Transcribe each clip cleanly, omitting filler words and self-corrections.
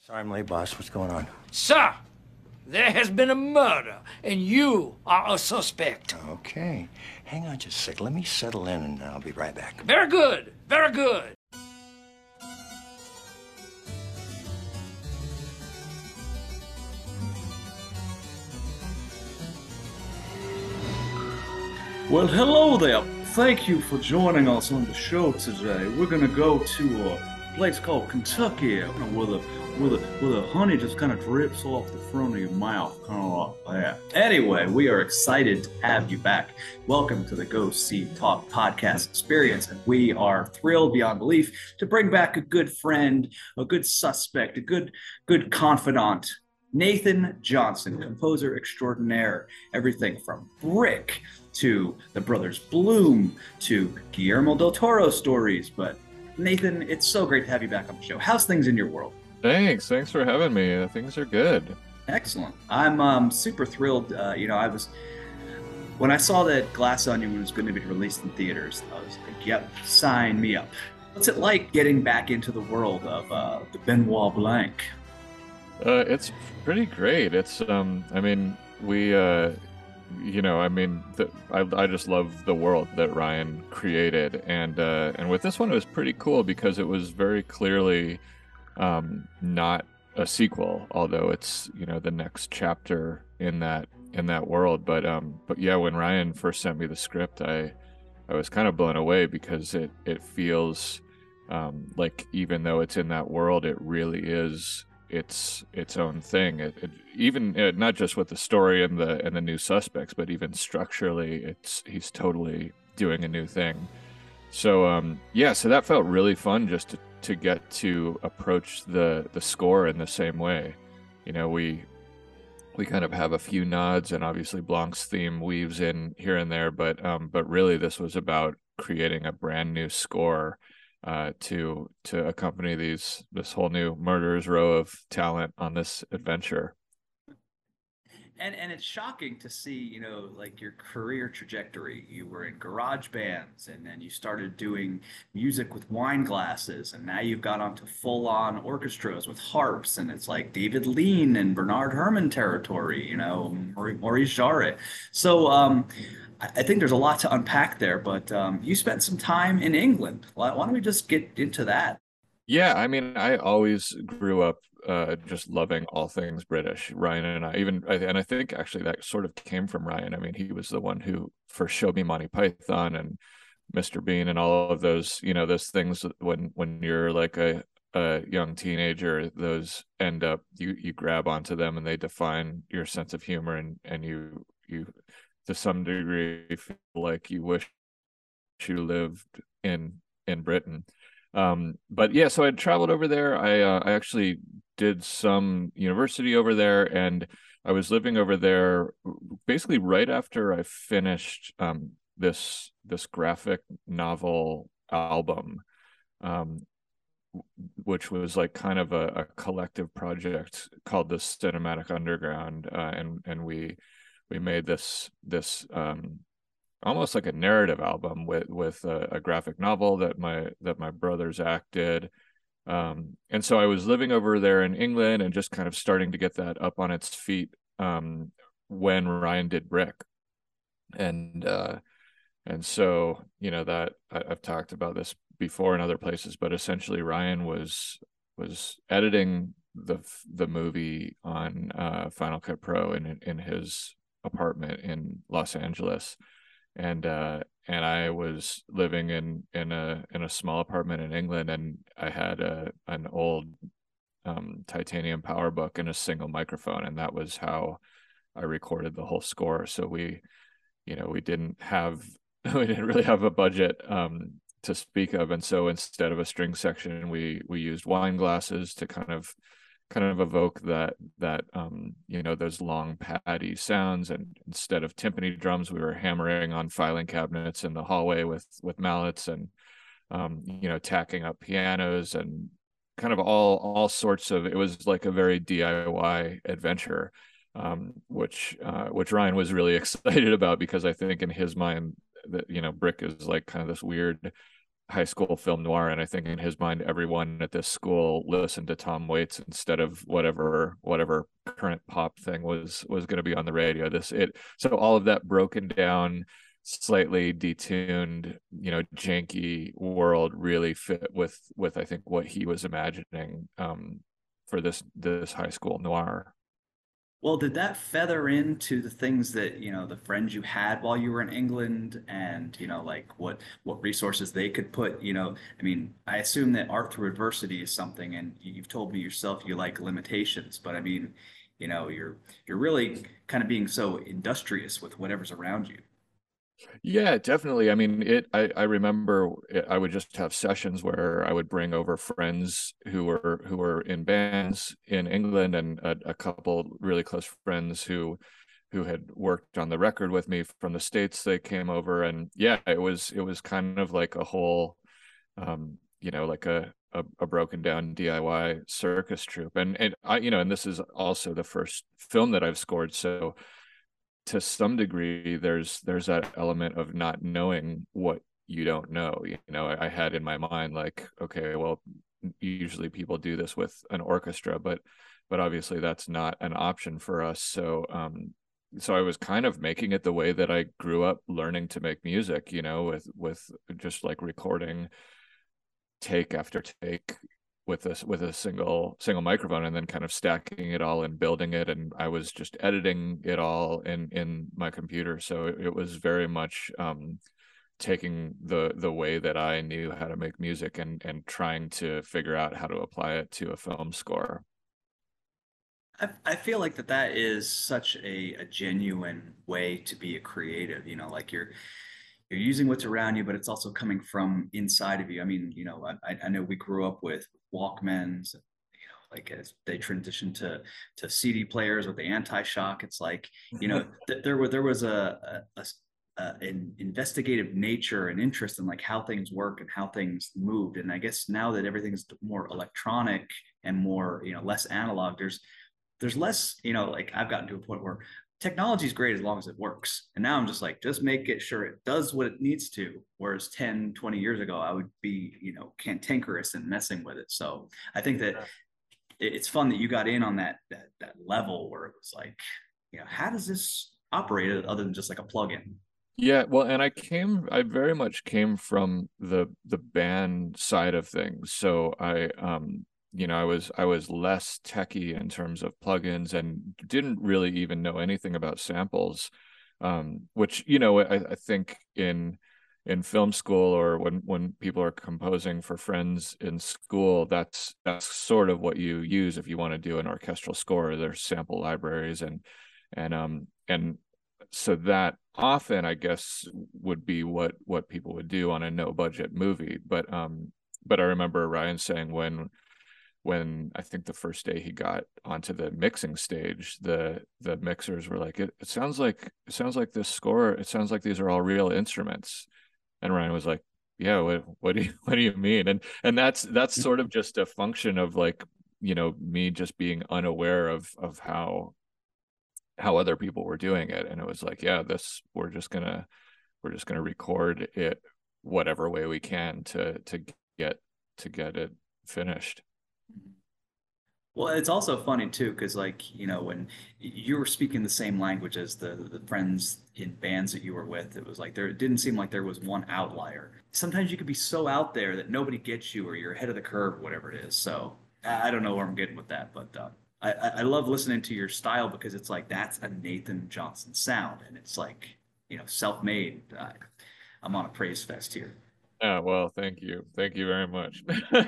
Sorry I'm late, boss. What's going on? Sir, there has been a murder, and you are a suspect. Okay. Hang on just a sec. Let me settle in, and I'll be right back. Very good, very good. Well, hello there. Thank you for joining us on the show today. We're gonna go to a place called Kentucky, where the honey just kind of drips off the front of your mouth, kind of like that. Anyway, we are excited to have you back. Welcome to the Go See Talk podcast experience, and we are thrilled beyond belief to bring back a good friend, a good suspect, a good confidant. Nathan Johnson, composer extraordinaire, everything from Brick to the Brothers Bloom to Guillermo del Toro stories. But Nathan, it's so great to have you back on the show. How's things in your world? Thanks for having me. Things are good. Excellent. I'm super thrilled. When I saw that Glass Onion was going to be released in theaters, I was like, yep, sign me up. What's it like getting back into the world of the Benoit Blanc? It's pretty great. It's I just love the world that Ryan created, and with this one it was pretty cool because it was very clearly not a sequel, although it's the next chapter in that world. But yeah, when Ryan first sent me the script, I was kind of blown away because it feels like, even though it's in that world, it really is its own thing. Even not just with the story and the new suspects, but even structurally, he's totally doing a new thing. So so that felt really fun, just to get to approach the score in the same way. We kind of have a few nods, and obviously Blanc's theme weaves in here and there, but really this was about creating a brand new score to accompany this whole new murderer's row of talent on this adventure. And it's shocking to see, like your career trajectory. You were in garage bands, and then you started doing music with wine glasses, and now you've got onto full-on orchestras with harps, and it's like David Lean and Bernard Herrmann territory, Maurice Jarre. So I think there's a lot to unpack there, but you spent some time in England. Why don't we just get into that? Yeah, I mean, I always grew up just loving all things British. Ryan and I think actually that sort of came from Ryan. I mean, he was the one who first showed me Monty Python and Mr. Bean and all of those, those things when you're like a young teenager, those end up, you grab onto them and they define your sense of humor, and you to some degree feel like you wish you lived in Britain. But yeah, so I traveled over there. I actually did some university over there, and I was living over there basically right after I finished this graphic novel album, which was like kind of a collective project called the Cinematic Underground, and we made this almost like a narrative album with a graphic novel that my brothers acted. And so I was living over there in England and just kind of starting to get that up on its feet when Ryan did Brick. And so that I've talked about this before in other places, but essentially Ryan was editing the movie on Final Cut Pro in his apartment in Los Angeles, and I was living in a small apartment in England, and I had an old titanium power book and a single microphone, and that was how I recorded the whole score. So we didn't have we didn't really have a budget to speak of, and so instead of a string section, we used wine glasses to kind of evoke that those long paddy sounds, and instead of timpani drums, we were hammering on filing cabinets in the hallway with mallets, and tacking up pianos, and kind of all sorts of, it was like a very DIY adventure, which Ryan was really excited about, because I think in his mind that Brick is like kind of this weird high school film noir, and I think in his mind everyone at this school listened to Tom Waits instead of whatever current pop thing was going to be on the radio. So all of that broken down, slightly detuned, janky world really fit with I think what he was imagining for this high school noir. Well, did that feather into the things that, the friends you had while you were in England and, like what resources they could put, I mean, I assume that art through adversity is something, and you've told me yourself you like limitations, but I mean, you're really kind of being so industrious with whatever's around you. Yeah, definitely. I mean, I remember I would just have sessions where I would bring over friends who were in bands in England, and a couple really close friends who had worked on the record with me from the States. They came over, and yeah, it was kind of like a whole, like a broken down DIY circus troupe. And I, and this is also the first film that I've scored, so to some degree there's that element of not knowing what you don't know. I had in my mind, like, okay, well, usually people do this with an orchestra, but obviously that's not an option for us. So I was kind of making it the way that I grew up learning to make music, with just like recording take after take with a single microphone, and then kind of stacking it all and building it, and I was just editing it all in my computer. So it was very much taking the way that I knew how to make music and trying to figure out how to apply it to a film score. I feel like that is such a genuine way to be a creative, like you're using what's around you, but it's also coming from inside of you. I mean, I know we grew up with Walkmans, like as they transitioned to CD players with the anti-shock. It's like, there was an investigative nature and interest in like how things work and how things moved. And I guess now that everything's more electronic and more, less analog, there's less, like I've gotten to a point where technology is great as long as it works. And now I'm just like, just make it sure it does what it needs to. Whereas 10, 20 years ago, I would be, cantankerous and messing with it. So I think that it's fun that you got in on that level where it was like, how does this operate other than just like a plugin? Yeah, well, and I very much came from the band side of things. So I was less techie in terms of plugins and didn't really even know anything about samples, which, I think in film school, or when people are composing for friends in school, that's sort of what you use if you want to do an orchestral score. There's sample libraries, and so that often, I guess, would be what people would do on a no budget movie. But I remember Ryan saying when I think the first day he got onto the mixing stage, the mixers were like, it sounds like this score, it sounds like these are all real instruments. And Ryan was like, yeah, what do you mean? And that's sort of just a function of like, me just being unaware of how other people were doing it. And it was like, yeah, we're just gonna record it whatever way we can to get it finished. Well, it's also funny too, because like, when you were speaking the same language as the friends in bands that you were with, it was like it didn't seem like there was one outlier. Sometimes you could be so out there that nobody gets you, or you're ahead of the curve, whatever it is. So I don't know where I'm getting with that, but I love listening to your style, because it's like that's a Nathan Johnson sound, and it's like, self-made. I'm on a praise fest here. Oh, well, thank you very much.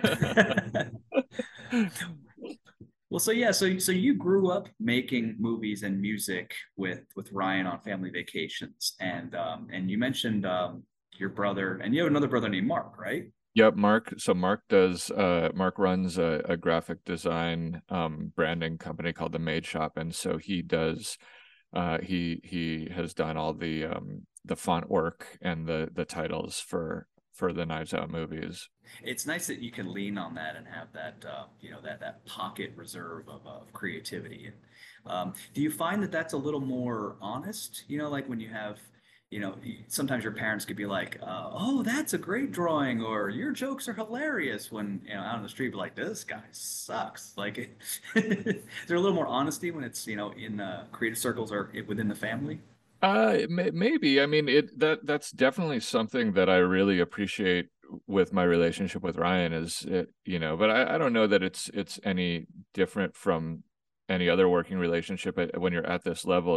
Well, so yeah, so you grew up making movies and music with Ryan on Family Vacations, and you mentioned your brother, and you have another brother named Mark, right? Yep, Mark. So Mark runs a graphic design branding company called The Made Shop, and so he does he has done all the font work and the titles for the Knives Out movies. It's nice that you can lean on that and have that that pocket reserve of creativity. And do you find that that's a little more honest? Like when you have sometimes your parents could be like, "Oh, that's a great drawing," or "Your jokes are hilarious." When out on the street, be like, "This guy sucks." Like, is there a little more honesty when it's in creative circles or within the family? Maybe. I mean, that's definitely something that I really appreciate with my relationship with Ryan is but I don't know that it's any different from any other working relationship. When you're at this level,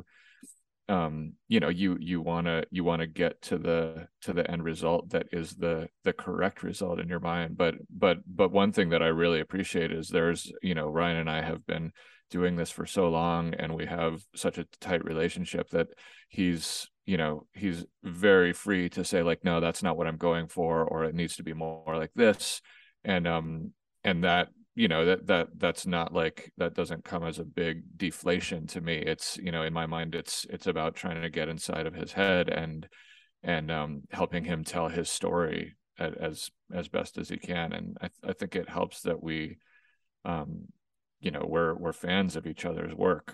you want to get to the end result that is the correct result in your mind. But one thing that I really appreciate is there's Ryan and I have been doing this for so long, and we have such a tight relationship that he's very free to say, like, no, that's not what I'm going for, or it needs to be more like this. And that that's not like, that doesn't come as a big deflation to me. It's in my mind, it's about trying to get inside of his head and helping him tell his story as best as he can. And I think it helps that we're fans of each other's work.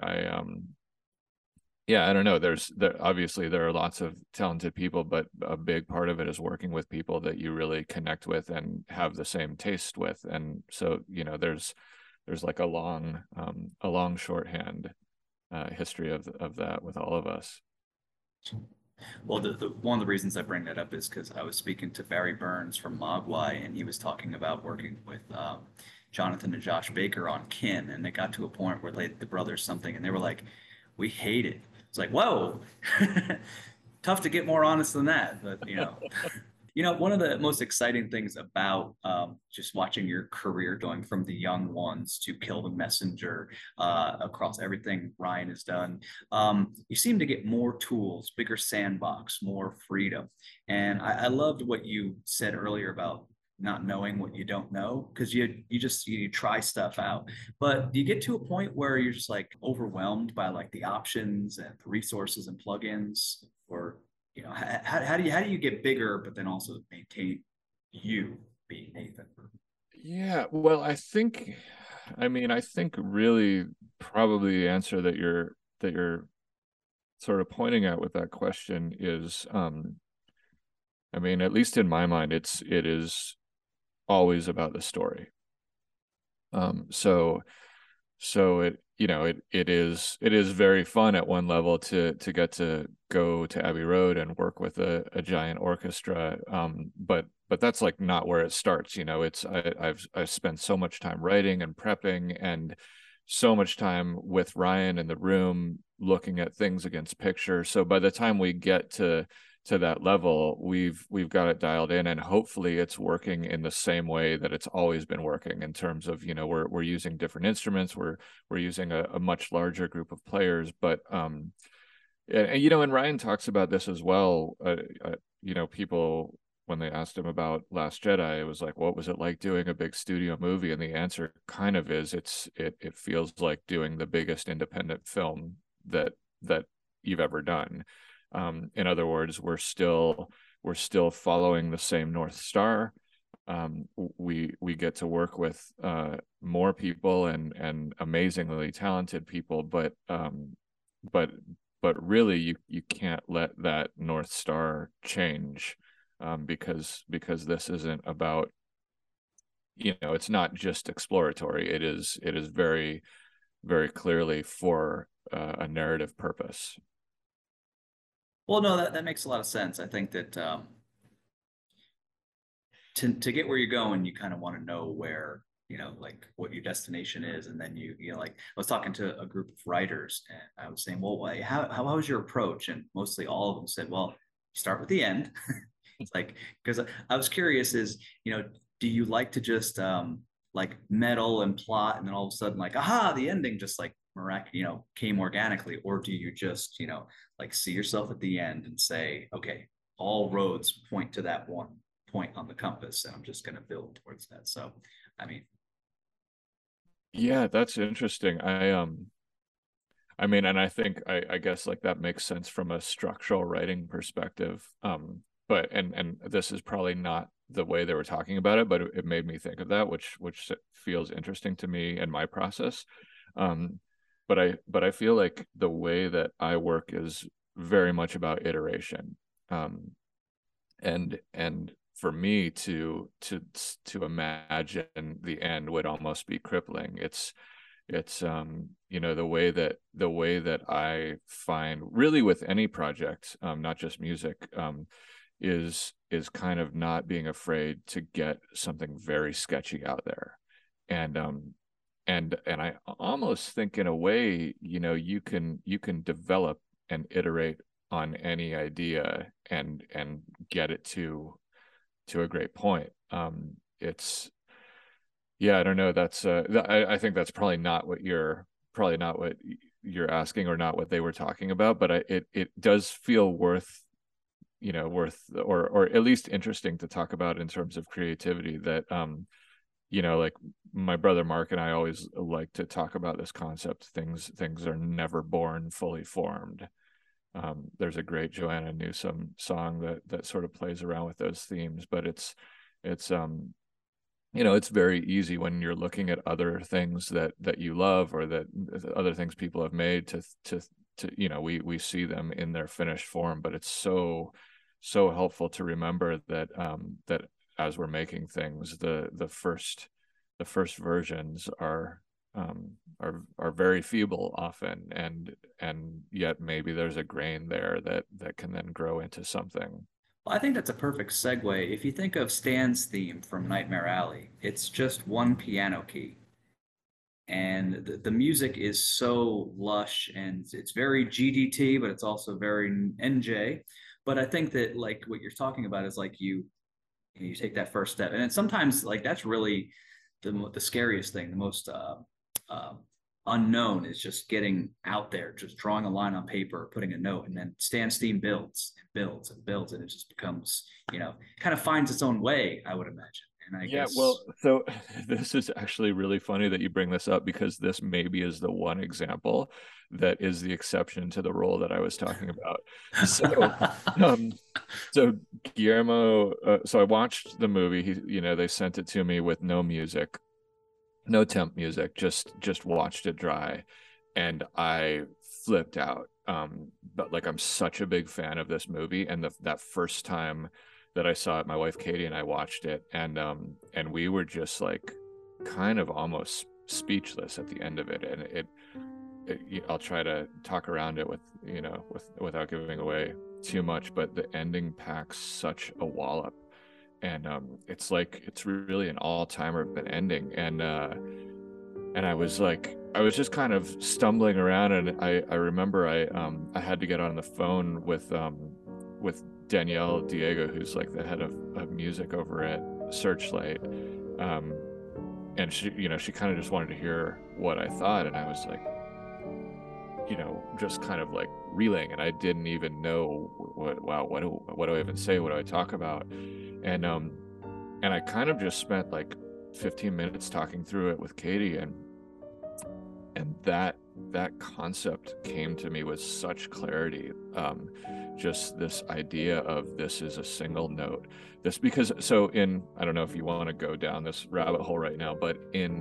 I don't know. Obviously there are lots of talented people, but a big part of it is working with people that you really connect with and have the same taste with. And so, there's like a long shorthand history of that with all of us. Well, one of the reasons I bring that up is because I was speaking to Barry Burns from Mogwai, and he was talking about working with Jonathan and Josh Baker on Kin, and they got to a point where the brothers something, and they were like, "We hate it." It's like, whoa, tough to get more honest than that. But one of the most exciting things about just watching your career going from The Young Ones to Kill the Messenger, across everything Ryan has done, you seem to get more tools, bigger sandbox, more freedom. And I loved what you said earlier about not knowing what you don't know, because you try stuff out. But do you get to a point where you're just like overwhelmed by like the options and the resources and plugins, or how do you get bigger but then also maintain you being Nathan? Yeah, well, I think really probably the answer that you're sort of pointing at with that question is, at least in my mind, it is always about the story. So it is very fun at one level to get to go to Abbey Road and work with a giant orchestra. But that's like not where it starts. I've spent so much time writing and prepping, and so much time with Ryan in the room looking at things against picture. So by the time we get to that level, we've got it dialed in, and hopefully it's working in the same way that it's always been working, in terms of we're using different instruments, we're using a much larger group of players. But and Ryan talks about this as well. People, when they asked him about Last Jedi, it was like, what was it like doing a big studio movie? And the answer kind of is, it feels like doing the biggest independent film that you've ever done. In other words, we're still following the same North Star. We get to work with more people and amazingly talented people, but really you can't let that North Star change, because this isn't about, it's not just exploratory. It is very, very clearly for a narrative purpose. Well, no, that makes a lot of sense. I think that to get where you're going, you kind of want to know where, like what your destination is. And then like I was talking to a group of writers, and I was saying, well, how was your approach? And mostly all of them said, well, start with the end. It's like, because I was curious is, do you like to just like meddle and plot, and then all of a sudden like, aha, the ending just like came organically? Or do you just, like see yourself at the end and say, okay, all roads point to that one point on the compass, and I'm just going to build towards that? So, yeah, that's interesting. And I think I guess like that makes sense from a structural writing perspective. But and this is probably not the way they were talking about it, but it made me think of that, which feels interesting to me in my process. But I feel like the way that I work is very much about iteration. And for me to imagine the end would almost be crippling. It's the way that I find really with any project, not just music, is kind of not being afraid to get something very sketchy out there. And I almost think in a way, you can develop and iterate on any idea and get it to a great point. It's, yeah, I don't know. That's I think that's probably not what you're asking, or not what they were talking about, but it does feel worth or at least interesting to talk about in terms of creativity. That like my brother Mark and I always like to talk about this concept. Things are never born fully formed. There's a great Joanna Newsom song that sort of plays around with those themes, but it's it's very easy when you're looking at other things that you love, or that other things people have made, to we see them in their finished form, but it's so helpful to remember that that as we're making things, the first versions are very feeble often, and yet maybe there's a grain there that can then grow into something. Well, I think that's a perfect segue. If you think of Stan's theme from Nightmare Alley, it's just one piano key. And the music is so lush, and it's very GDT, but it's also very NJ. But I think that, like, what you're talking about is like you take that first step, and then sometimes like that's really the scariest thing, the most unknown, is just getting out there, just drawing a line on paper, putting a note, and then Stan's theme builds and builds and builds, and it just becomes, kind of finds its own way, I would imagine. And I guess, well, so this is actually really funny that you bring this up, because this maybe is the one example that is the exception to the rule that I was talking about. So Guillermo, so I watched the movie. They sent it to me with no music, no temp music, just watched it dry, and I flipped out. But like, I'm such a big fan of this movie, and that first time that I saw it, my wife Katie and I watched it, and we were just like kind of almost speechless at the end of it. And I'll try to talk around it without giving away too much, but the ending packs such a wallop, and it's really an all-timer of an ending. And I was just kind of stumbling around, and I remember I had to get on the phone with Danielle Diego, who's like the head of music over at Searchlight, and she kind of just wanted to hear what I thought, and I was like, just kind of like reeling, and I didn't even know what do I even say, what do I talk about, and I kind of just spent like 15 minutes talking through it with Katie, and that concept came to me with such clarity. Just this idea of this is a single note. Because I don't know if you want to go down this rabbit hole right now, but in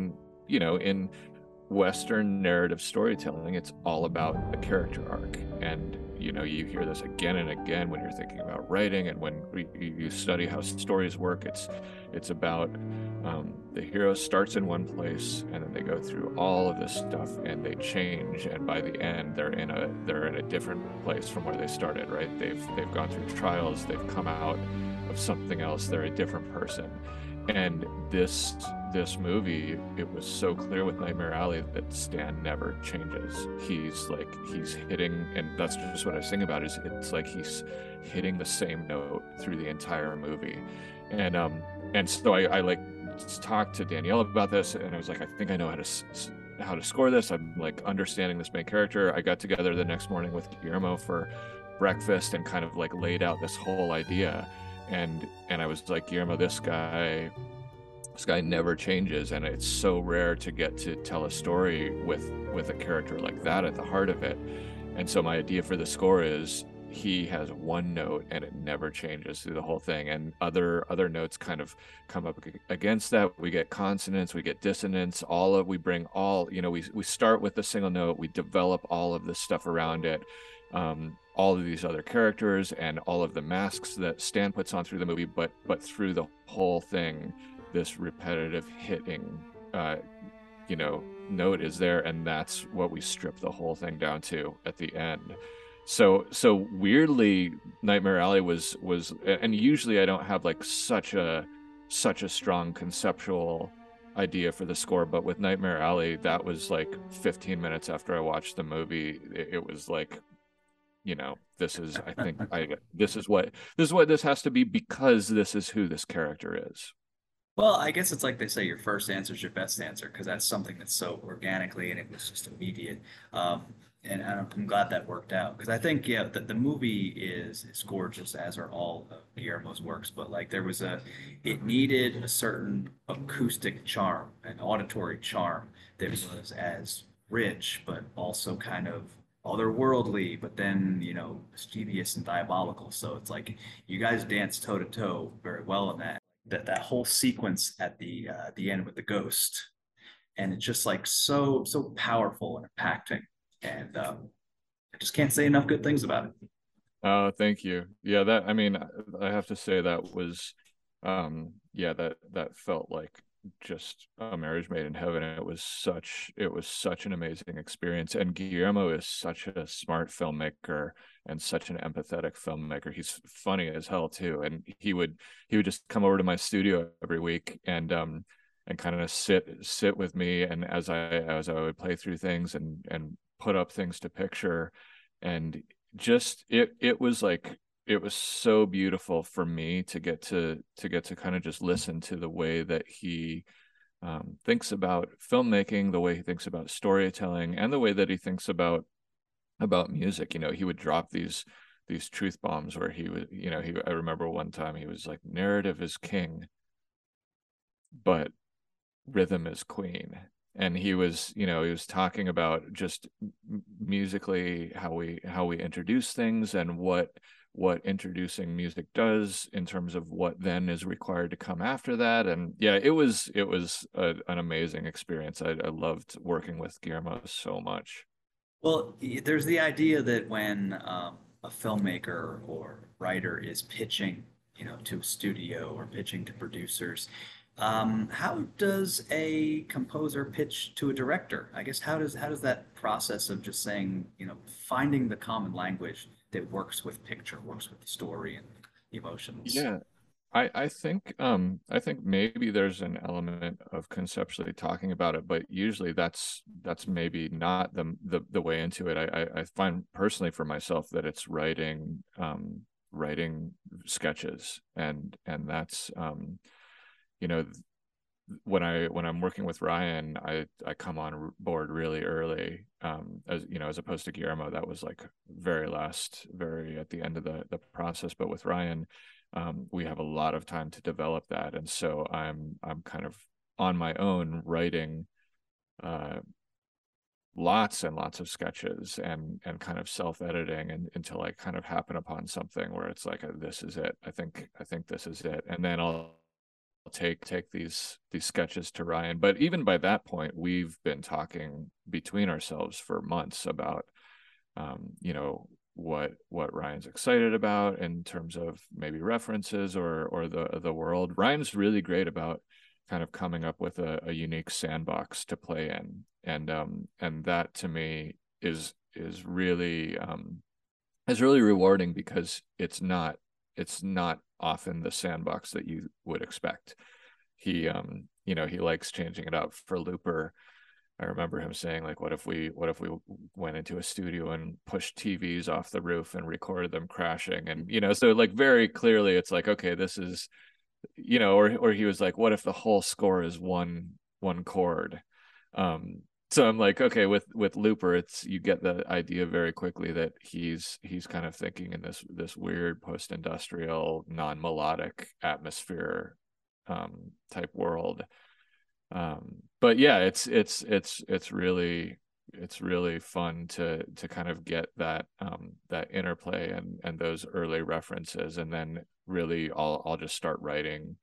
Western narrative storytelling, it's all about the character arc. And you hear this again and again when you're thinking about writing, and when you study how stories work. It's about the hero starts in one place, and then they go through all of this stuff, and they change, and by the end they're in a different place from where they started, right? They've gone through trials, they've come out of something else, they're a different person. And this movie, it was so clear with Nightmare Alley that Stan never changes. He's hitting, and that's just what I was thinking about, is it's like he's hitting the same note through the entire movie. And so I like talked to Danielle about this, and I was like, I think I know how to score this. I'm like understanding this main character. I got together the next morning with Guillermo for breakfast and kind of like laid out this whole idea. And I was like, Guillermo, this guy never changes, and it's so rare to get to tell a story with a character like that at the heart of it. And so my idea for the score is he has one note and it never changes through the whole thing, and other notes kind of come up against that. We get consonants, we get dissonance, we bring all, we start with a single note, we develop all of this stuff around it, all of these other characters and all of the masks that Stan puts on through the movie, but through the whole thing, this repetitive hitting note is there, and that's what we strip the whole thing down to at the end. So weirdly, Nightmare Alley was, and usually I don't have like such a strong conceptual idea for the score, but with Nightmare Alley, that was like 15 minutes after I watched the movie. It was like, this is what this has to be, because this is who this character is. Well, I guess it's like they say, your first answer is your best answer, because that's something that's so organically and it was just immediate. And I'm glad that worked out, because I think, yeah, the movie is gorgeous, as are all of Guillermo's works. But like it needed a certain acoustic charm, an auditory charm that was as rich, but also kind of otherworldly, but then mischievous and diabolical. So it's like you guys dance toe to toe very well in that whole sequence at the end with the ghost, and it's just like so powerful and impacting, and I just can't say enough good things about it. Oh, thank you. Yeah, I have to say that was that felt like just a marriage made in heaven. It was such an amazing experience, and Guillermo is such a smart filmmaker and such an empathetic filmmaker. He's funny as hell too, and he would just come over to my studio every week and kind of sit with me, and as I would play through things and put up things to picture, and just it was like, it was so beautiful for me to get to kind of just listen to the way that he thinks about filmmaking, the way he thinks about storytelling, and the way that he thinks about music. He would drop these truth bombs where he would, I remember one time he was like, narrative is king, but rhythm is queen. And he was talking about just musically how we introduce things, and what introducing music does in terms of what then is required to come after that. And yeah, it was an amazing experience. I loved working with Guillermo so much. Well, there's the idea that when a filmmaker or writer is pitching, to a studio or pitching to producers, how does a composer pitch to a director? I guess how does that process of just saying, finding the common language that works with picture, works with the story and emotions? Yeah, I think maybe there's an element of conceptually talking about it, but usually that's maybe not the way into it. I find personally for myself that it's writing sketches, and that's when I'm working with Ryan, I come on board really early, as opposed to Guillermo, that was like very at the end of the process. But with Ryan, we have a lot of time to develop that, and so I'm kind of on my own writing lots and lots of sketches and kind of self-editing, and until I kind of happen upon something where it's like, this is it. I think this is it, and then I'll take these sketches to Ryan. But even by that point, we've been talking between ourselves for months about what Ryan's excited about in terms of maybe references or the world. Ryan's really great about kind of coming up with a unique sandbox to play in, and that to me is really rewarding, because it's not often the sandbox that you would expect. He likes changing it up. For Looper, I remember him saying, like, what if we went into a studio and pushed TVs off the roof and recorded them crashing? And so like very clearly it's like, okay, this is, or he was like, what if the whole score is one chord? So I'm like, okay, with Looper, you get the idea very quickly that he's kind of thinking in this weird post-industrial, non-melodic atmosphere type world. But yeah, it's really it's really fun to kind of get that that interplay and those early references, and then really I'll just start writing,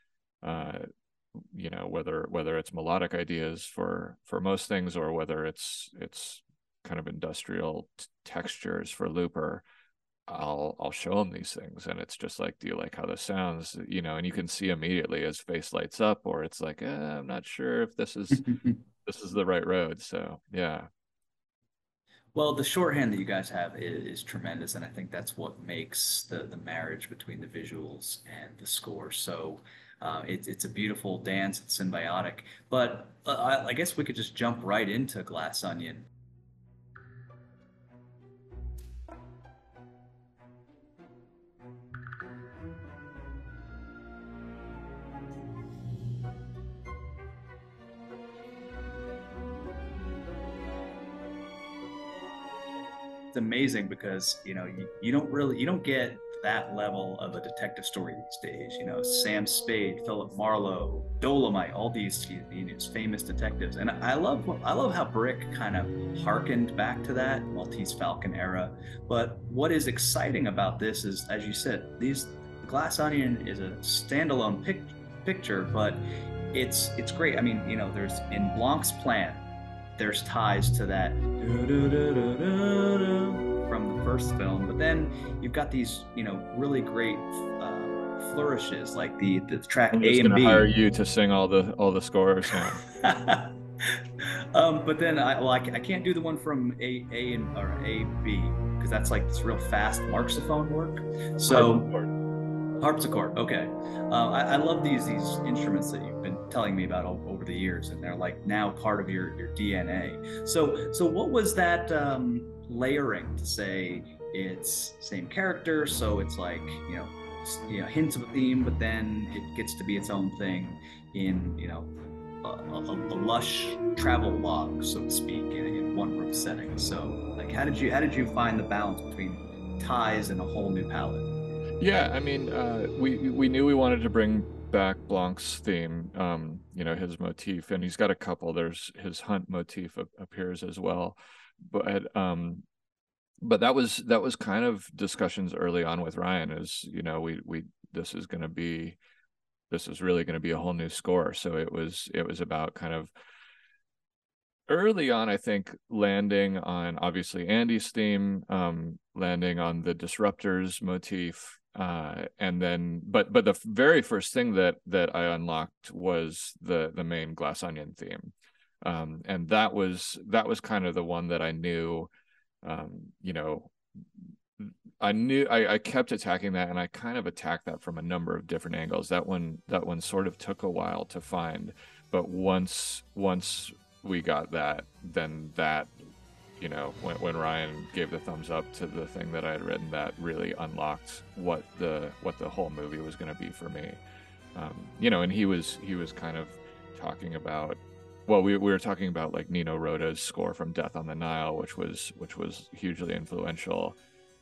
you know, whether it's melodic ideas for most things, or whether it's kind of industrial textures for Looper. I'll show him these things, and it's just like, do you like how this sounds, you know? And you can see immediately his face lights up, or it's like, I'm not sure if this is this is the right road. So yeah. Well, the shorthand that you guys have is tremendous, and I think that's what makes the marriage between the visuals and the score so it's a beautiful dance. It's symbiotic. But I guess we could just jump right into Glass Onion. It's amazing because you know you don't get that level of a detective story these days. You know, Sam Spade, Philip Marlowe, Dolomite, all these famous detectives, and I love how Brick kind of harkened back to that Maltese Falcon era. But what is exciting about this is, as you said, Glass Onion is a standalone picture, but it's great. I mean, you know, there's in Blanc's plan, there's ties to that from the first film, but then you've got these, you know, really great flourishes, like the track I'm A just and gonna B. hire you to sing all the scores now. But then I can't do the one from A or A B because that's like this real fast marxophone work. So harpsichord. Okay. I love these instruments that you've been telling me about over the years, and they're like now part of your DNA. So what was that layering to say it's same character? So it's like, you know, hints of a theme, but then it gets to be its own thing in, you know, a lush travel log, so to speak, in one room setting. So like, how did you find the balance between ties and a whole new palette? Yeah, I mean, we knew we wanted to bring back Blanc's theme, you know, his motif, and he's got a couple. There's his hunt motif appears as well, but that was kind of discussions early on with Ryan. Is, you know, this is really going to be a whole new score. So it was about kind of early on, I think, landing on obviously Andy's theme, landing on the Disruptors motif. And then, but the very first thing that I unlocked was the main Glass Onion theme, and that was kind of the one that I knew, you know, I kept attacking that, and I kind of attacked that from a number of different angles. That one sort of took a while to find, but once we got that, then that, you know, when Ryan gave the thumbs up to the thing that I had written, that really unlocked what the whole movie was going to be for me. You know, and he was kind of talking about, well, we were talking about like Nino Rota's score from Death on the Nile, which was hugely influential.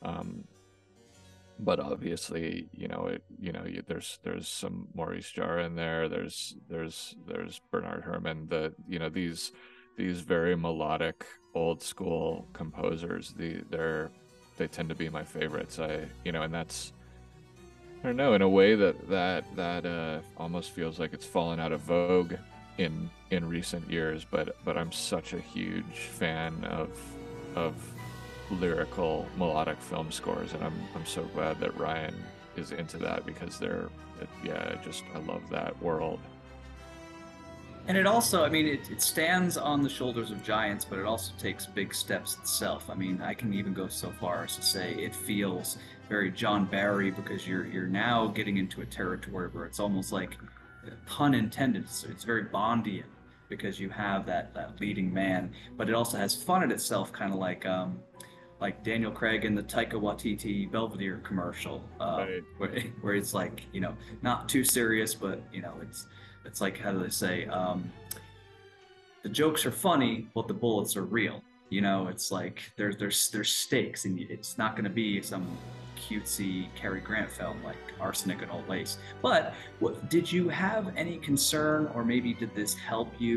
But obviously, you know, there's some Maurice Jarre in there. There's Bernard Herrmann. These very melodic old school composers. They tend to be my favorites. And that's, I don't know, in a way that almost feels like it's fallen out of vogue in recent years. But I'm such a huge fan of lyrical melodic film scores, and I'm so glad that Ryan is into that, because I love that world. And it also, I mean, it stands on the shoulders of giants, but it also takes big steps itself. I mean, I can even go so far as to say it feels very John Barry, because you're now getting into a territory where it's almost like, pun intended, it's very Bondian, because you have that leading man, but it also has fun in itself, kind of like Daniel Craig in the Taika Waititi Belvedere commercial, Right. where it's like, you know, not too serious, but, you know, it's like, how do they say, the jokes are funny, but the bullets are real. You know, it's like there's stakes, and it's not going to be some cutesy Cary Grant film like Arsenic and Old Lace. But did you have any concern, or maybe did this help you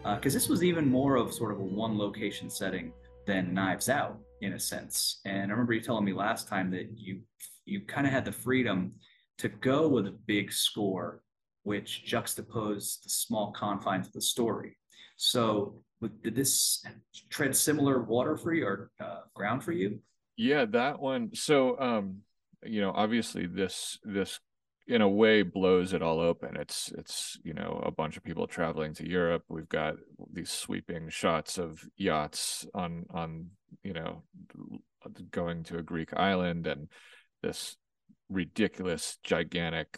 because this was even more of sort of a one location setting than Knives Out in a sense. And I remember you telling me last time that you kind of had the freedom to go with a big score, which juxtaposed the small confines of the story. So, did this tread similar water for you or ground for you? Yeah, that one. So, obviously this in a way blows it all open. It's a bunch of people traveling to Europe. We've got these sweeping shots of yachts on going to a Greek island, and this ridiculous, gigantic,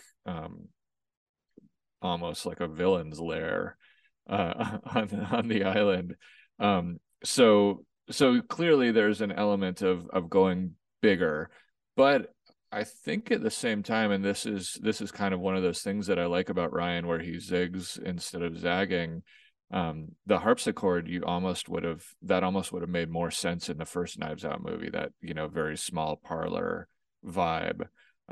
almost like a villain's lair on the island. So clearly there's an element of going bigger, but I think at the same time, and this is kind of one of those things that I like about Ryan, where he zigs instead of zagging. The harpsichord, almost would have made more sense in the first Knives Out movie, that very small parlor vibe.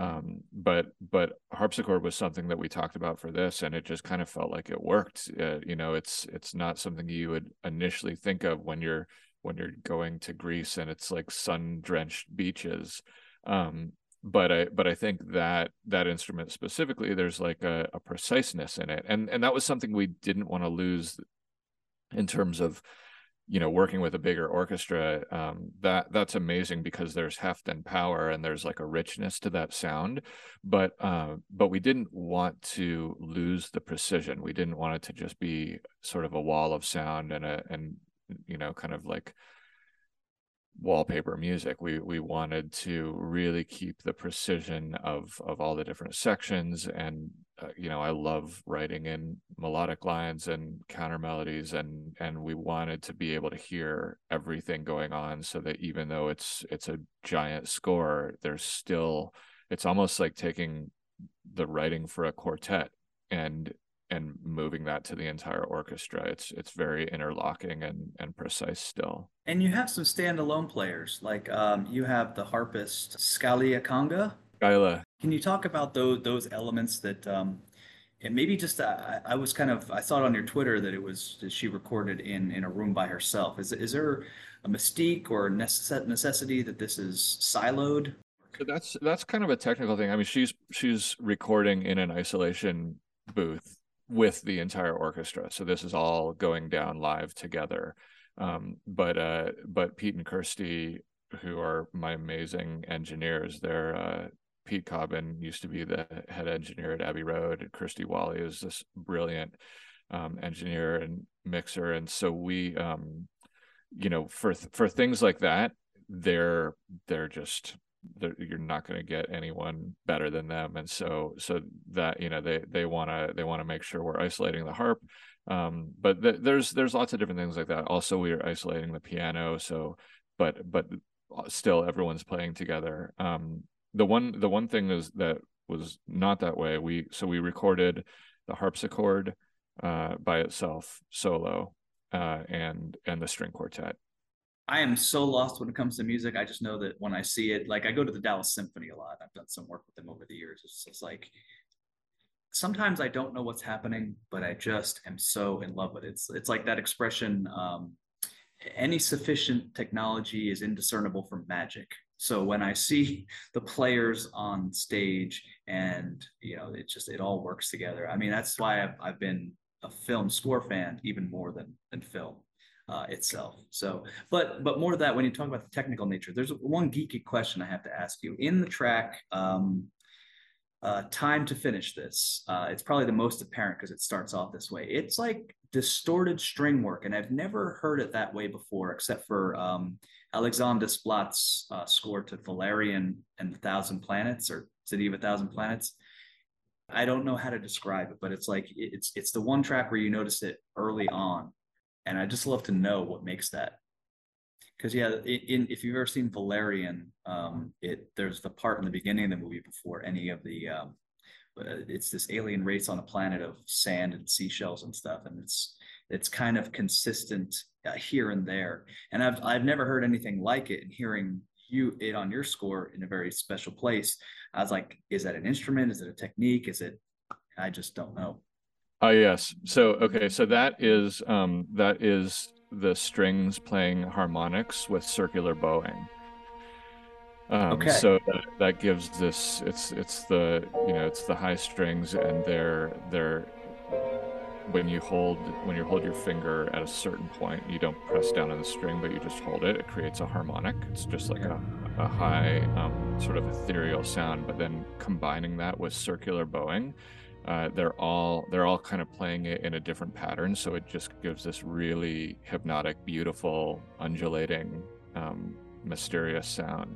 But harpsichord was something that we talked about for this, and it just kind of felt like it worked. It's not something you would initially think of when you're going to Greece and it's like sun-drenched beaches. But I think that instrument specifically, there's like a preciseness in it, and that was something we didn't want to lose in terms of working with a bigger orchestra. That's amazing because there's heft and power, and there's like a richness to that sound, but we didn't want to lose the precision. We didn't want it to just be sort of a wall of sound and kind of like wallpaper music. We wanted to really keep the precision of all the different sections, and I love writing in melodic lines and counter melodies, and we wanted to be able to hear everything going on, so that even though it's a giant score, it's almost like taking the writing for a quartet and moving that to the entire orchestra. It's very interlocking and precise still. And you have some standalone players, like you have the harpist Scalia Conga. Skyla. Can you talk about those elements that and maybe just I was kind of, I saw it on your Twitter that she recorded in a room by herself. Is there a mystique or necessity that this is siloed? So that's kind of a technical thing. I mean, she's recording in an isolation booth with the entire orchestra, so this is all going down live together. But Pete and Kirsty, who are my amazing engineers, Pete Cobbin used to be the head engineer at Abbey Road, and Kirsty Wally is this brilliant engineer and mixer. And so we, for things like that, you're not going to get anyone better than them. And so that they want to make sure we're isolating the harp. But there's lots of different things like that. Also, we are isolating the piano. So, but still everyone's playing together. The one thing that was not that way. We recorded the harpsichord by itself solo, and the string quartet. I am so lost when it comes to music. I just know that when I see it, like I go to the Dallas Symphony a lot. I've done some work with them over the years. It's like sometimes I don't know what's happening, but I just am so in love with it. It's like that expression, any sufficient technology is indiscernible from magic. So when I see the players on stage and it all works together. I mean, that's why I've been a film score fan even more than film itself. So, but more of that, when you talk about the technical nature, there's one geeky question I have to ask you. In the track, Time to Finish This, it's probably the most apparent because it starts off this way. It's like distorted string work, and I've never heard it that way before, except for Alexander Desplat's score to Valerian and the Thousand Planets, or City of a Thousand Planets. I don't know how to describe it, but it's like it's the one track where you notice it early on, and I just love to know what makes that. Because if you've ever seen Valerian, there's the part in the beginning of the movie before any of the it's this alien race on a planet of sand and seashells and stuff, and it's kind of consistent here and there. And I've never heard anything like it. And hearing it on your score in a very special place, I was like, is that an instrument? Is it a technique? I just don't know. Oh yes. So okay, so that is the strings playing harmonics with circular bowing. Okay. So that gives this it's the it's the high strings and they're when you hold your finger at a certain point, you don't press down on the string, but you just hold it. It creates a harmonic. It's just like Yeah. a high sort of ethereal sound. But then combining that with circular bowing, they're all kind of playing it in a different pattern. So it just gives this really hypnotic, beautiful, undulating, mysterious sound.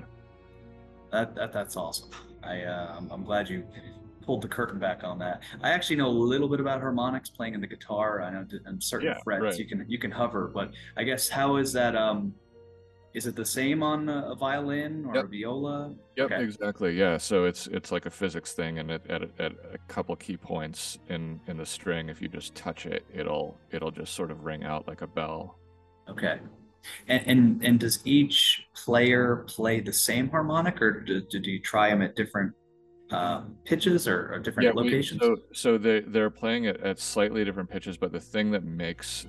That's awesome. I'm glad you pulled the curtain back on that. I actually know a little bit about harmonics, playing in the guitar. I know on certain Yeah, frets right. you can hover, but I guess how is that? Is it the same on a violin or Yep. a viola? Yep, Okay. exactly. Yeah, so it's like a physics thing, and at a couple key points in the string, if you just touch it, it'll just sort of ring out like a bell. Okay. And does each player play the same harmonic, or do you try them at different pitches or Yeah, different we locations? so they're playing it at slightly different pitches, but the thing that makes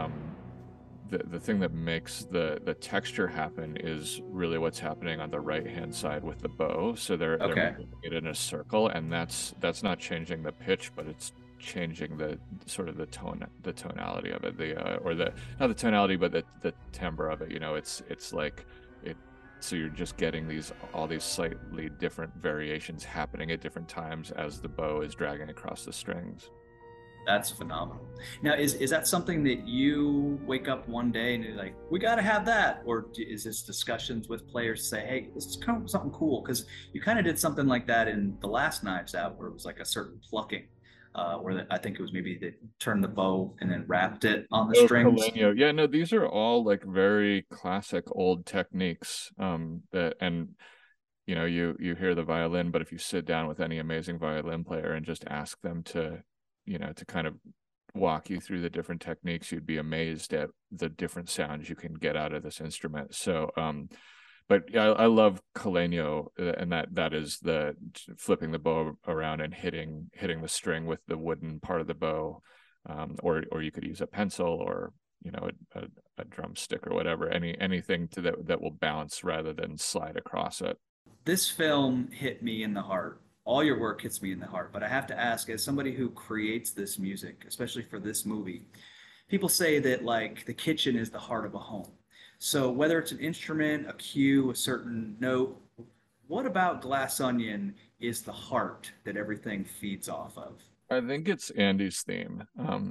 the thing that makes the texture happen is really what's happening on the right hand side with the bow. So they're Okay. moving it in a circle, and that's not changing the pitch, but it's changing the sort of the tonality of it, the or the not the tonality, but the timbre of it. It's like it. So you're just getting all these slightly different variations happening at different times as the bow is dragging across the strings. That's phenomenal. Now, is that something that you wake up one day and you're like, we got to have that, or is this discussions with players say, hey, this is kind of something cool? Because you kind of did something like that in the last Knives Out, where it was like a certain plucking, I think it was maybe they turned the bow and then wrapped it on the Oh, strings. Colenio. Yeah, no, these are all like very classic old techniques. That and you hear the violin, but if you sit down with any amazing violin player and just ask them to kind of walk you through the different techniques, you'd be amazed at the different sounds you can get out of this instrument. So, but yeah, I love Colenio, and that is the flipping the bow around and hitting the string with the wooden part of the bow, or you could use a pencil or a drumstick or whatever, anything that will bounce rather than slide across it. This film hit me in the heart. All your work hits me in the heart. But I have to ask, as somebody who creates this music, especially for this movie, people say that like the kitchen is the heart of a home. So whether it's an instrument, a cue, a certain note, what about Glass Onion is the heart that everything feeds off of? I think it's Andy's theme.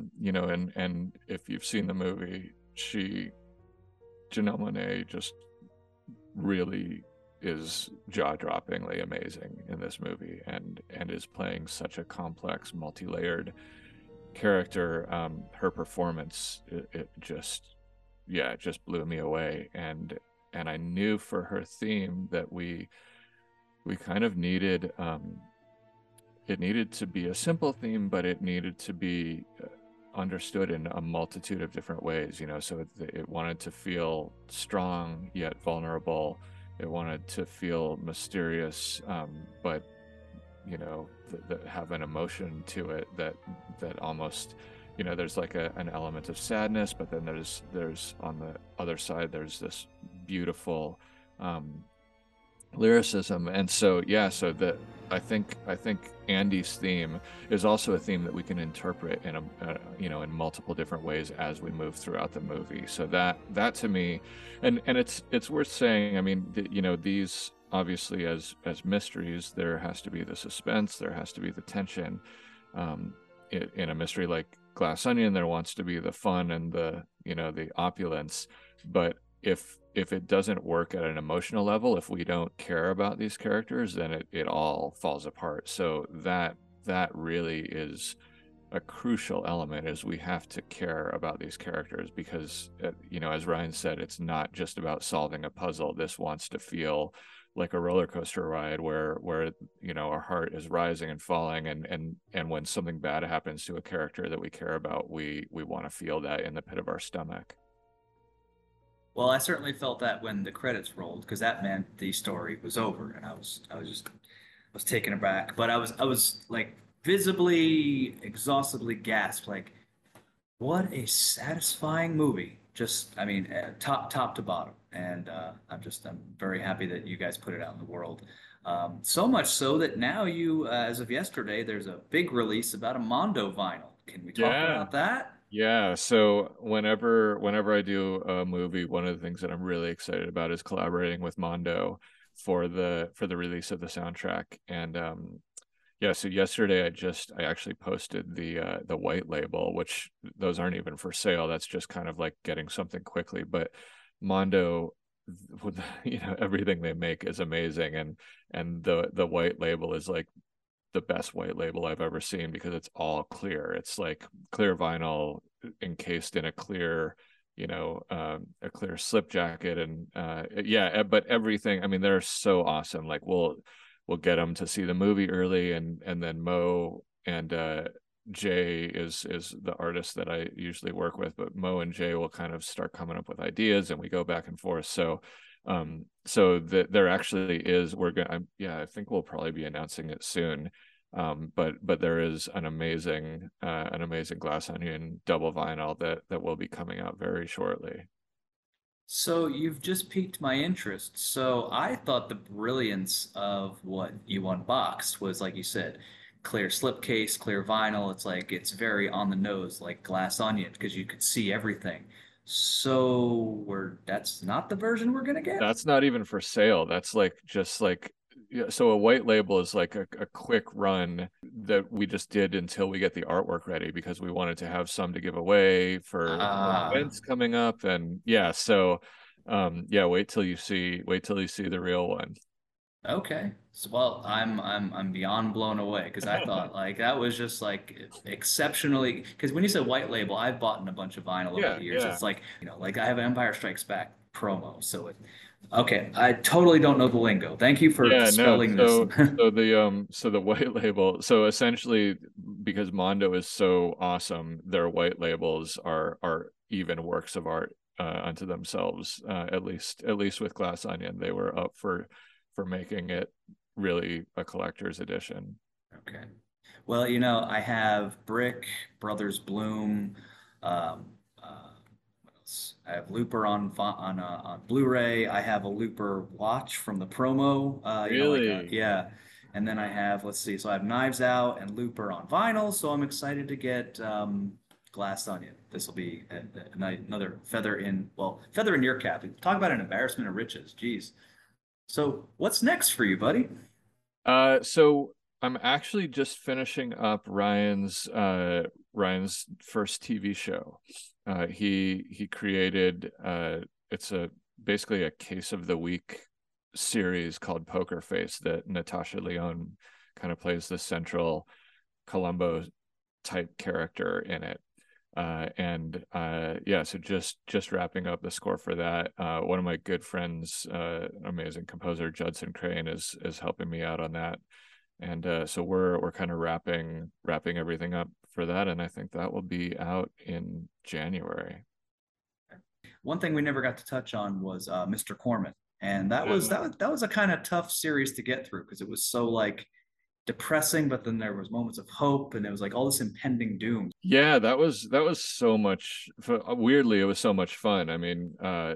And if you've seen the movie, Janelle Monáe just really is jaw-droppingly amazing in this movie, and is playing such a complex, multi-layered character. Her performance, it just, yeah, it just blew me away. And I knew for her theme that we kind of needed, it needed to be a simple theme, but it needed to be understood in a multitude of different ways. So it wanted to feel strong yet vulnerable. It wanted to feel mysterious, but that have an emotion to it that almost, there's like an element of sadness, but then there's on the other side there's this beautiful lyricism. And so yeah, so that I think Andy's theme is also a theme that we can interpret in multiple different ways as we move throughout the movie. So that to me, and it's worth saying, I mean, these obviously as mysteries, there has to be the suspense, there has to be the tension. In a mystery like Glass Onion, there wants to be the fun and the opulence. But if it doesn't work at an emotional level, if we don't care about these characters, then it all falls apart. So that really is a crucial element, is we have to care about these characters, because as Ryan said, it's not just about solving a puzzle. This wants to feel like a roller coaster ride where our heart is rising and falling, and when something bad happens to a character that we care about, we want to feel that in the pit of our stomach. Well, I certainly felt that when the credits rolled, because that meant the story was over, and I was taken aback. But I was like visibly, exhaustively gasped, like, what a satisfying movie. Just, I mean, top to bottom. And I'm very happy that you guys put it out in the world. So much so that now as of yesterday, there's a big release about a Mondo vinyl. Can we talk Yeah. about that? Yeah, so whenever I do a movie, one of the things that I'm really excited about is collaborating with Mondo for the release of the soundtrack. And yeah, so yesterday I actually posted the white label, which those aren't even for sale. That's just kind of like getting something quickly. But Mondo, everything they make is amazing, and the white label is like the best white label I've ever seen because it's all clear. It's like clear vinyl encased in a clear, a clear slip jacket, and yeah, but everything. I mean, they're so awesome. Like we'll get them to see the movie early, and then Mo and Jay is the artist that I usually work with, but Mo and Jay will kind of start coming up with ideas, and we go back and forth. So there actually is, I think we'll probably be announcing it soon. But there is an amazing Glass Onion double vinyl that will be coming out very shortly. So you've just piqued my interest. So I thought the brilliance of what you unboxed was, like you said, clear slipcase, clear vinyl. It's like it's very on the nose, like Glass Onion, because you could see everything. So that's not the version we're gonna get? That's not even for sale. That's like just like, yeah, so a white label is like a quick run that we just did until we get the artwork ready, because we wanted to have some to give away for Ah, events coming up. And yeah, so yeah, wait till you see the real one. okay. So, well, I'm beyond blown away because I thought like that was just like exceptionally. Because when you said white label, I've bought in a bunch of vinyl over Yeah, the years. yeah. It's like like I have Empire Strikes Back promo. Okay, I totally don't know the lingo. Thank you for Yeah, no. spelling this. So the white label. So essentially, because Mondo is so awesome, their white labels are even works of art unto themselves. At least with Glass Onion, they were up for making it really a collector's edition. Okay. Well, I have Brick, Brothers Bloom, um, what else? I have Looper on Blu-ray. I have a Looper watch from the promo. Really? Yeah. And then I have, let's see, so I have Knives Out and Looper on vinyl. So I'm excited to get Glass Onion. This will be another feather in your cap. Talk about an embarrassment of riches. Jeez. So what's next for you, buddy? So I'm actually just finishing up Ryan's first TV show. He created it's a basically a case of the week series called Poker Face that Natasha Lyonne kind of plays the central Columbo type character in it. And yeah, so just wrapping up the score for that. One of my good friends, amazing composer Judson Crane, is helping me out on that. And so we're kind of wrapping everything up for that, and I think that will be out in January. One thing we never got to touch on was Mr. Corman, and that was Yeah. that was a kind of tough series to get through because it was so like depressing, but then there was moments of hope, and it was like all this impending doom. Yeah, that was so much weirdly, it was so much fun. I mean,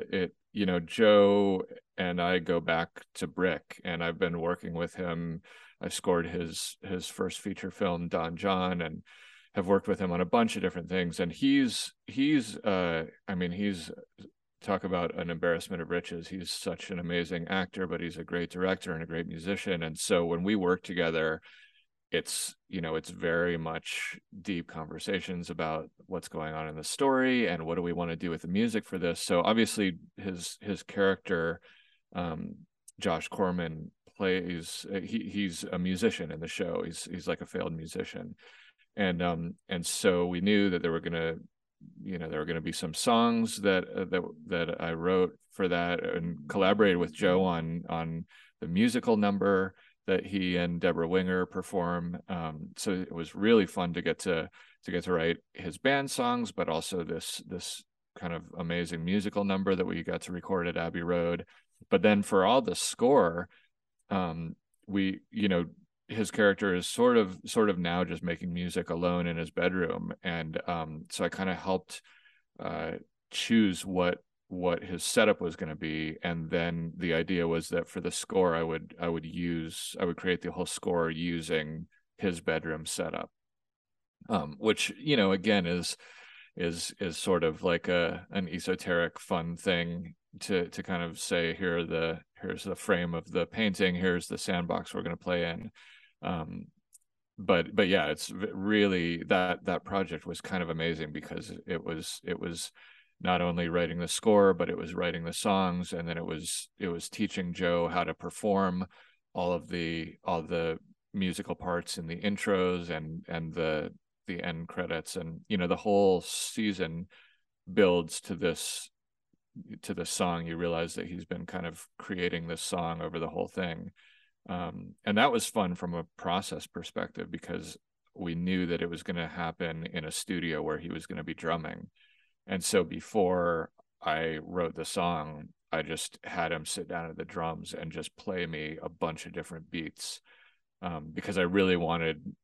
Joe and I go back to Brick, and I've been working with him. I scored his first feature film, Don John, and have worked with him on a bunch of different things. And he's I mean, he's talk about an embarrassment of riches. He's such an amazing actor, but he's a great director and a great musician. And so when we work together, it's very much deep conversations about what's going on in the story and what do we want to do with the music for this. So obviously his character, Josh Corman, plays he's a musician in the show. He's like a failed musician. And so we knew that there were going to be some songs that I wrote for that, and collaborated with Joe on the musical number that he and Deborah Winger perform. So it was really fun to get to write his band songs, but also this kind of amazing musical number that we got to record at Abbey Road. But then for all the score, we his character is sort of now just making music alone in his bedroom, and so I kind of helped choose what his setup was going to be, and then the idea was that for the score I would create the whole score using his bedroom setup, which, you know, again is sort of like an esoteric fun thing to kind of say, here's the frame of the painting, here's the sandbox we're going to play in. But yeah, it's really that project was kind of amazing because it was not only writing the score, but it was writing the songs, and then it was teaching Joe how to perform all the musical parts in the intros and the end credits, and you know, the whole season builds to this song. You realize that he's been kind of creating this song over the whole thing. And that was fun from a process perspective because we knew that it was going to happen in a studio where he was going to be drumming. And so before I wrote the song, I just had him sit down at the drums and just play me a bunch of different beats, because I really wanted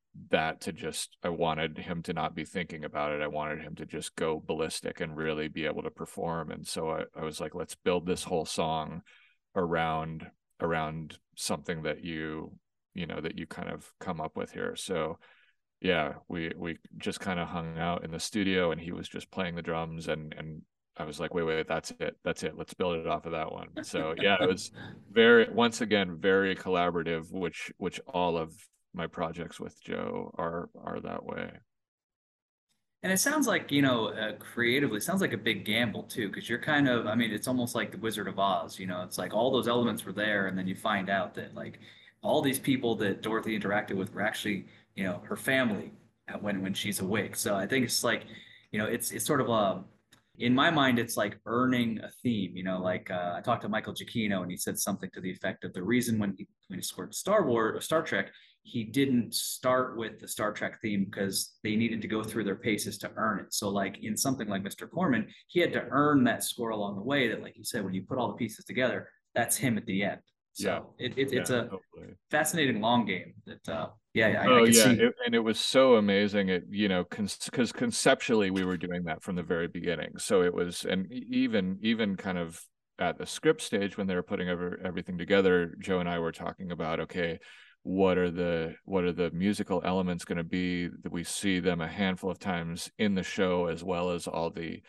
I wanted him to not be thinking about it. I wanted him to just go ballistic and really be able to perform. And so I was like, let's build this whole song around something that you kind of come up with here. So yeah, we just kind of hung out in the studio and he was just playing the drums, and I was like, wait, that's it. Let's build it off of that one. So yeah, it was once again, very collaborative, which all of my projects with Joe are that way. And it sounds like, you know, creatively, sounds like a big gamble too, because you're kind of, I mean, it's almost like the Wizard of Oz, you know, it's like all those elements were there, and then you find out that like all these people that Dorothy interacted with were actually, you know, her family when she's awake. So I think it's like, you know, it's sort of in my mind, it's like earning a theme, you know, like I talked to Michael Giacchino and he said something to the effect of the reason when he scored Star Wars or Star Trek, he didn't start with the Star Trek theme because they needed to go through their paces to earn it. So like in something like Mr. Corman, he had to earn that score along the way that, like you said, when you put all the pieces together, that's him at the end. So yeah. It's a totally fascinating long game that, I can see. And it was so amazing. It, you know, because conceptually we were doing that from the very beginning. So it was, and even kind of at the script stage when they were putting everything together, Joe and I were talking about, okay, what are the musical elements going to be that we see them a handful of times in the show, as well as all the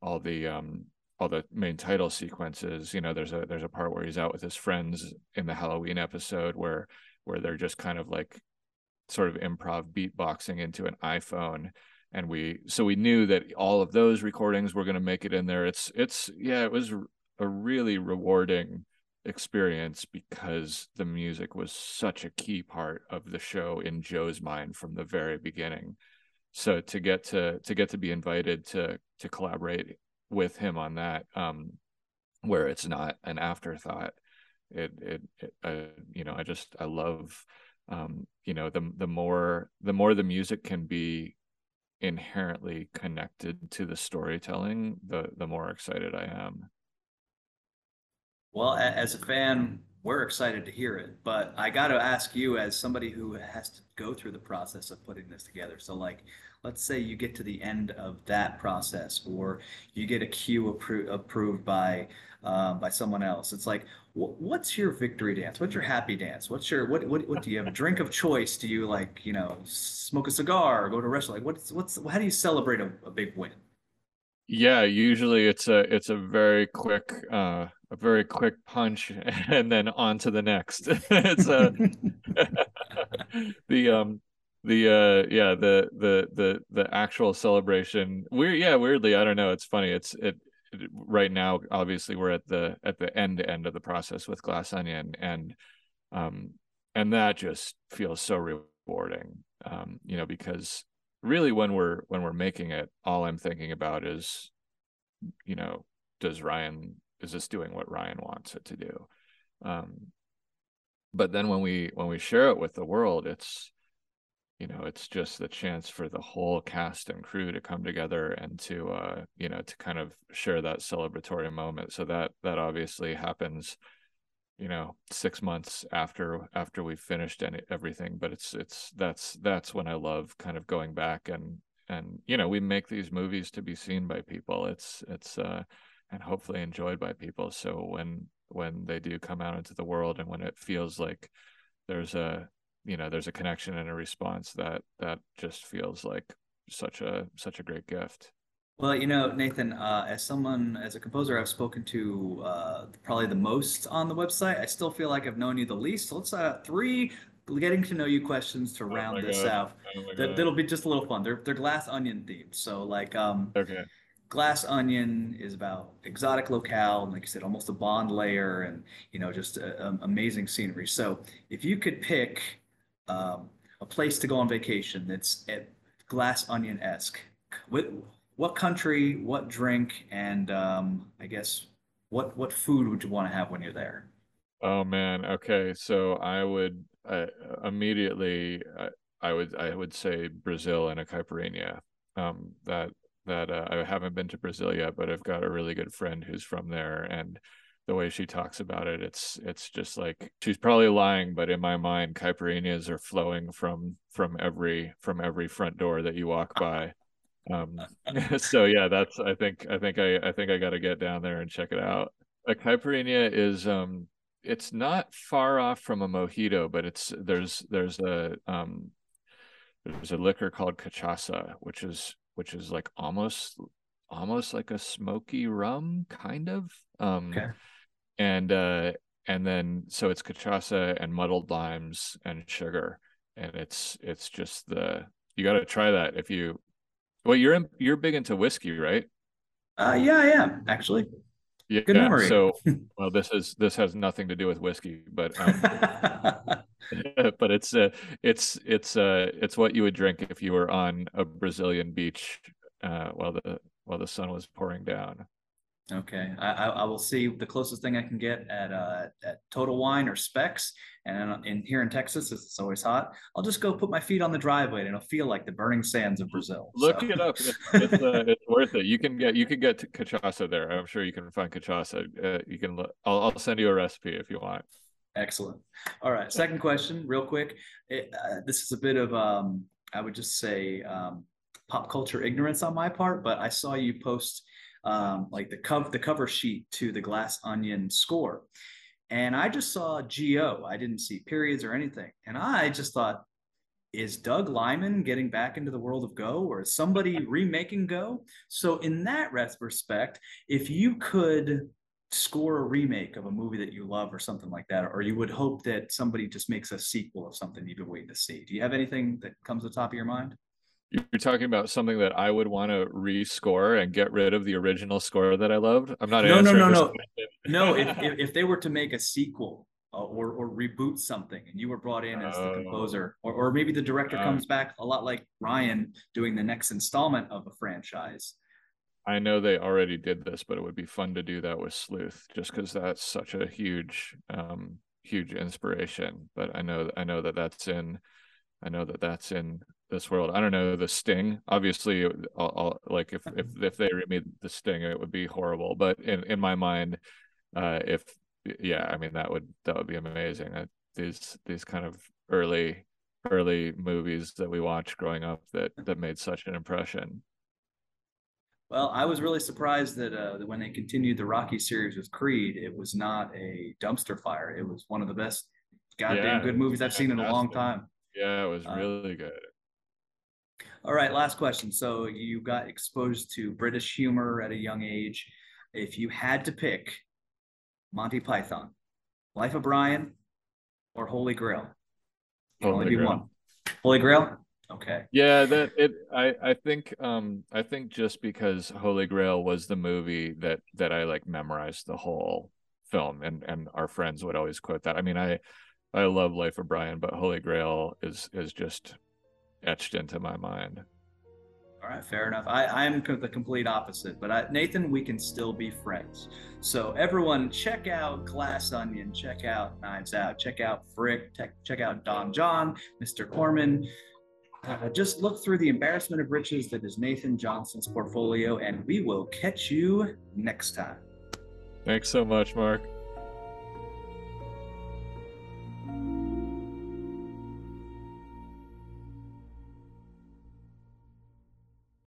main title sequences. You know, there's a part where he's out with his friends in the Halloween episode where they're just kind of like sort of improv beatboxing into an iPhone, and we knew that all of those recordings were going to make it in there. It was a really rewarding experience because the music was such a key part of the show in Joe's mind from the very beginning. So to get to be invited to collaborate with him on that, where it's not an afterthought, you know, I love, you know, the more the music can be inherently connected to the storytelling, the more excited I am. Well, as a fan, we're excited to hear it, but I got to ask you, as somebody who has to go through the process of putting this together. So like, let's say you get to the end of that process, or you get a cue approved by someone else. It's like, what's your victory dance? What's your happy dance? What do you have, a drink of choice? Do you, like, you know, smoke a cigar or go to a restaurant? Like how do you celebrate a big win? Yeah, usually it's a very quick punch and then on to the next. It's the actual celebration. Weirdly, I don't know, it's funny. Right now, obviously we're at the end of the process with Glass Onion, and that just feels so rewarding. You know, because really when we're making it, all I'm thinking about is, you know, is this doing what Ryan wants it to do? But then when we share it with the world, it's, you know, it's just the chance for the whole cast and crew to come together and to you know, to kind of share that celebratory moment. So that obviously happens you know, 6 months after we've finished everything. But that's when I love kind of going back and you know, we make these movies to be seen by people. It's and hopefully enjoyed by people. So when they do come out into the world, and when it feels like there's a, you know, there's a connection and a response, that just feels like such a great gift. Well, you know, Nathan, as a composer I've spoken to probably the most on the website, I still feel like I've known you the least. So let's three getting to know you questions to round this out. Oh my God. That'll be just a little fun. They're Glass Onion themed. So like Okay. Glass Onion is about exotic locale, and like you said, almost a Bond layer, and you know, just amazing scenery. So if you could pick a place to go on vacation that's Glass Onion-esque, what country, what drink, and I guess what food would you want to have when you're there? Oh man. Okay. So I would immediately I would say Brazil and a caipirinha. I haven't been to Brazil yet, but I've got a really good friend who's from there, and the way she talks about it, it's just like, she's probably lying, but in my mind, caipirinhas are flowing from every front door that you walk by. So yeah, that's I think I got to get down there and check it out. A caipirinha is it's not far off from a mojito, but there's a liquor called cachaça, which is like almost like a smoky rum, kind of. Okay. And then so it's cachaça and muddled limes and sugar, and it's just you got to try that if you. Well, you're big into whiskey, right? Yeah, I am actually. Yeah. Good memory. So, well, this has nothing to do with whiskey, but but it's what you would drink if you were on a Brazilian beach while the sun was pouring down. Okay, I will see the closest thing I can get at Total Wine or Specs, and in here in Texas, it's always hot. I'll just go put my feet on the driveway, and it'll feel like the burning sands of Brazil. Look So. it up. It's worth it. You can get cachaça there. I'm sure you can find cachaça. You can look. I'll send you a recipe if you want. Excellent. All right, second question, real quick. This is a bit of I would just say pop culture ignorance on my part, but I saw you post like the cover sheet to the Glass Onion score, and I just saw Go. I didn't see periods or anything, and I just thought, is Doug Liman getting back into the world of Go, or is somebody remaking Go? So in that respect, if you could score a remake of a movie that you love or something like that, or you would hope that somebody just makes a sequel of something you've been waiting to see, do you have anything that comes to the top of your mind? You're talking about something that I would want to rescore and get rid of the original score that I loved. I'm not answering this question. No. If they were to make a sequel or reboot something, and you were brought in as the composer, or maybe the director comes back a lot like Ryan doing the next installment of a franchise. I know they already did this, but it would be fun to do that with Sleuth, just because that's such a huge inspiration. But I know that that's in this world. I don't know, The Sting. Obviously, like if they remade The Sting, it would be horrible. But in my mind, I mean that would be amazing. These kind of early movies that we watched growing up that made such an impression. Well, I was really surprised that when they continued the Rocky series with Creed, it was not a dumpster fire. It was one of the best goddamn good movies I've seen in a long time. Yeah, it was really good. All right, last question. So you got exposed to British humor at a young age. If you had to pick Monty Python, Life of Brian, or Holy Grail, you can only do one. Holy Grail? Okay. Yeah, I think just because Holy Grail was the movie that I like memorized the whole film, and our friends would always quote that. I mean, I love Life of Brian, but Holy Grail is just etched into my mind. All right, fair enough. I'm the complete opposite, but Nathan, we can still be friends. So everyone, check out Glass Onion, check out Knives Out, check out Frick, check out Don John, Mr. Corman. Just look through the embarrassment of riches that is Nathan Johnson's portfolio, and we will catch you next time. Thanks so much, Mark.